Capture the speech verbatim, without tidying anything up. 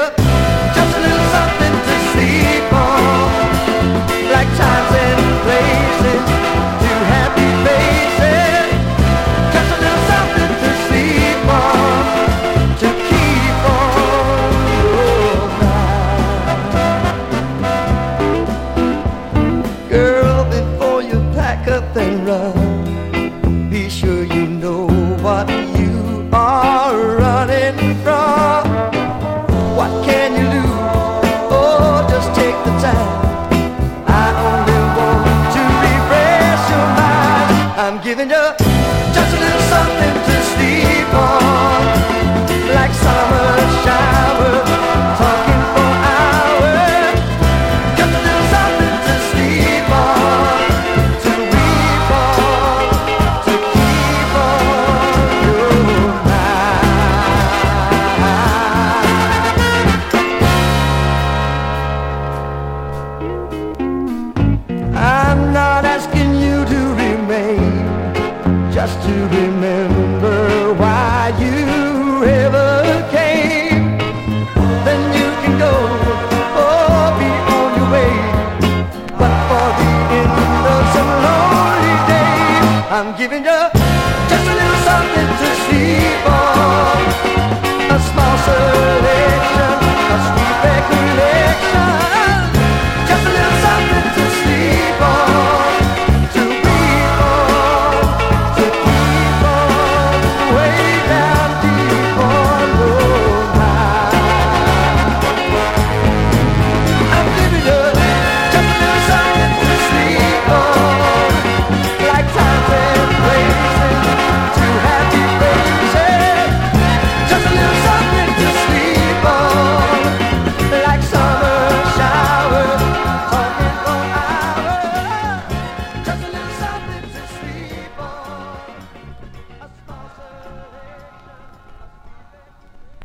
just a little something to sleep on, like times and places, two happy faces, just a little something to sleep on, to keep on your mind. Girl, before you pack up and run, be sure you know what you are running from. What can you lose? Oh, just take the time. I only want to refresh your mind. I'm giving you